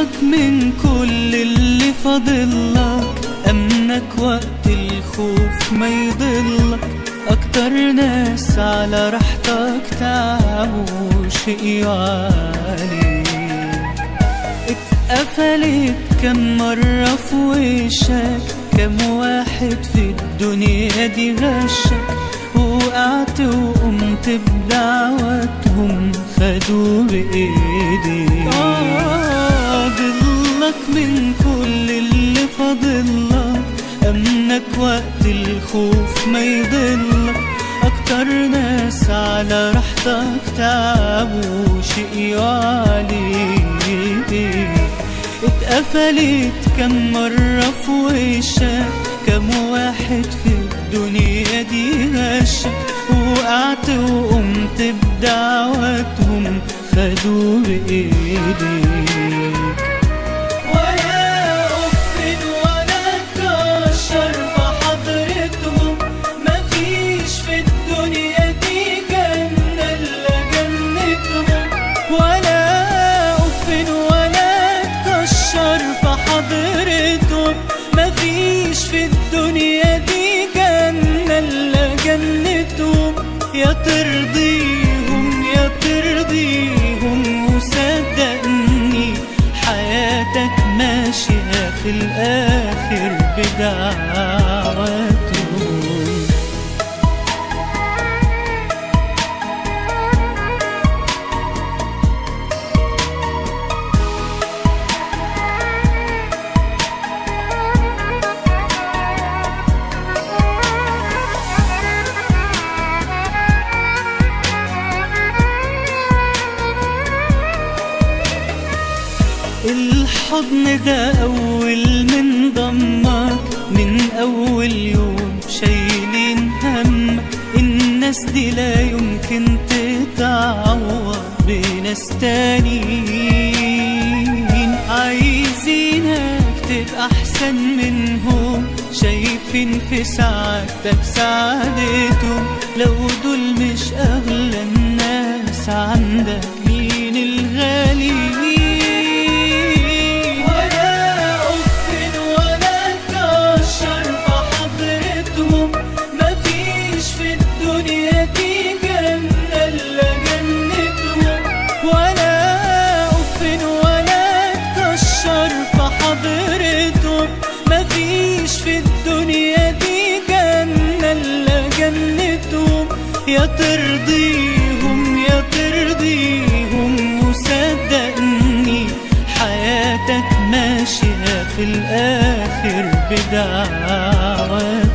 ضلك من كل اللي فاضلك، أمنك وقت الخوف ما يضلك. أكتر ناس على راحتك تعبوا شقيوا عليك. اتقفلت كم مرة في وشك، كم واحد في الدنيا دي غشك. وقعت وقمت بدعوتهم خدوا بإيديك. ضلك من كل اللي فاضلك، أمنك وقت الخوف ما يضلك. أكتر ناس على راحتك تعبوا شقيوا عليك. اتقفلت كم مرة في وشك، كم واحد في الدنيا دي غشك. وقعت وقمت بدعوتهم خدوا بإيديك. ولا أفن ولا أتكشر في حضرتهم، مفيش في الدنيا دي جنة إلا جنتهم. ولا أفن ولا أتكشر في حضرتهم، مفيش في الدنيا دي جنة إلا جنتهم. يا ترضيهم يا ترضيهم، وصدقني حياتك ماشية في الآخر بدعواتهم. الحضن ده أول من ضمك، من أول يوم شايلين همك. الناس دي لا يمكن تتعوض بناس تانيين. عايزينك تبقى أحسن منهم، شايفين في سعادتك سعادتهم. لو دول مش أغلى الناس عندك، مين الغالي؟ مفيش في الدنيا دي جنة إلا جنتهم. يا ترضيهم يا ترضيهم، وصدقني حياتك ماشية في الآخر بدعواتهم.